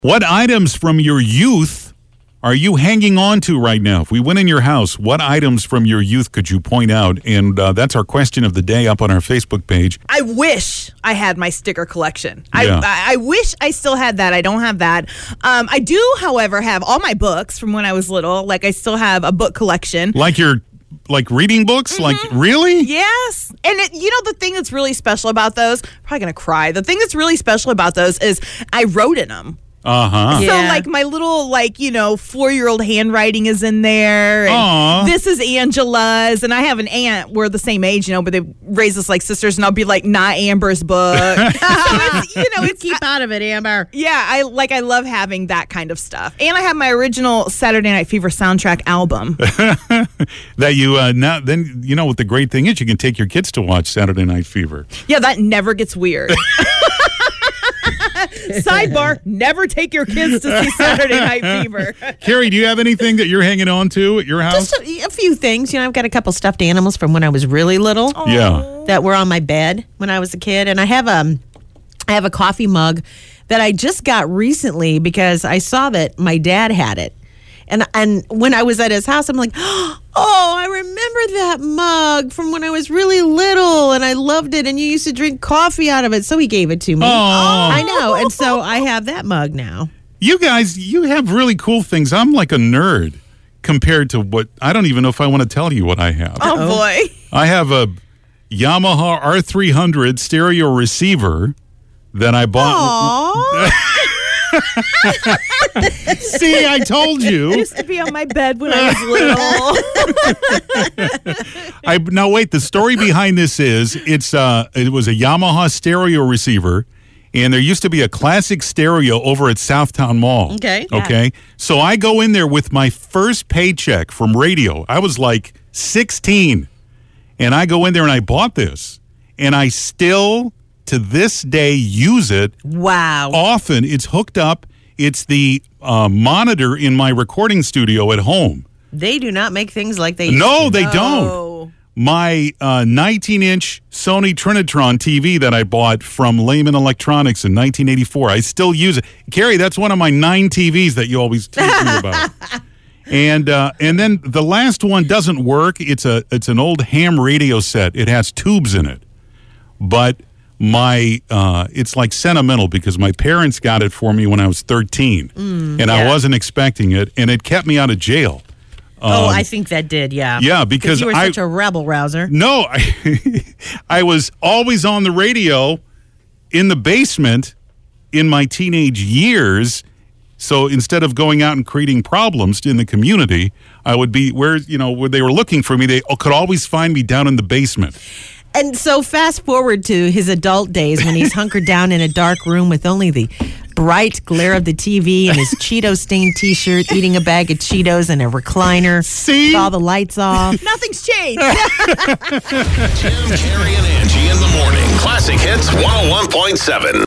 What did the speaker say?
What items from your youth are you hanging on to right now? If we went in your house, what items from your youth could you point out? And that's our question of the day up on our Facebook page. I wish I had my sticker collection. Yeah. I wish I still had that. I don't have that. I do, however, have all my books from when I was little. Like, I still have a book collection. Like reading books? Mm-hmm. Like, really? Yes. And the thing that's really special about those, I'm probably going to cry. The thing that's really special about those is I wrote in them. Uh-huh. So, Yeah. my little, 4-year-old handwriting is in there. And Aw. this is Angela's. And I have an aunt. We're the same age, but they raised us like sisters. And I'll be like, not Amber's book. So it's Keep out of it, Amber. yeah, I love having that kind of stuff. And I have my original Saturday Night Fever soundtrack album. That you, what the great thing is, you can take your kids to watch Saturday Night Fever. Yeah, that never gets weird. Sidebar, never take your kids to see Saturday Night Fever. Carrie, do you have anything that you're hanging on to at your house? Just a few things. I've got a couple stuffed animals from when I was really little Yeah. that were on my bed when I was a kid. And I have a coffee mug that I just got recently because I saw that my dad had it. And when I was at his house, I'm like, oh, I remember that mug from when I was really little, and I loved it, and you used to drink coffee out of it, so he gave it to me. I know, and so I have that mug now. You guys, you have really cool things. I'm like a nerd compared to what, I don't even know if I want to tell you what I have. Oh, boy. I have a Yamaha R300 stereo receiver that I bought. Aww. See, I told you. It used to be on my bed when I was little. Now wait, the story behind this is it was a Yamaha stereo receiver, and there used to be a classic stereo over at Southtown Mall. Okay. Okay. So I go in there with my first paycheck from radio. I was like 16, and I go in there and I bought this, and I still to this day use it. Wow. Often it's hooked up. It's the monitor in my recording studio at home. They do not make things like they used No, to. they Oh. don't. My 19-inch Sony Trinitron TV that I bought from Lehman Electronics in 1984, I still use it. Carrie, that's one of my 9 TVs that you always tease me about. And then the last one doesn't work. It's an old ham radio set. It has tubes in it, but it's like sentimental because my parents got it for me when I was 13, and I wasn't expecting it, and it kept me out of jail. I think that did, yeah. Yeah, because you were such a rebel rouser. No, I was always on the radio in the basement in my teenage years. So instead of going out and creating problems in the community, I would be where they were looking for me. They could always find me down in the basement. And so fast forward to his adult days when he's hunkered down in a dark room with only the bright glare of the TV and his Cheeto-stained T-shirt, eating a bag of Cheetos in a recliner. See? With all the lights off. Nothing's changed. Tim, Carrie, and Angie in the morning. Classic Hits 101.7.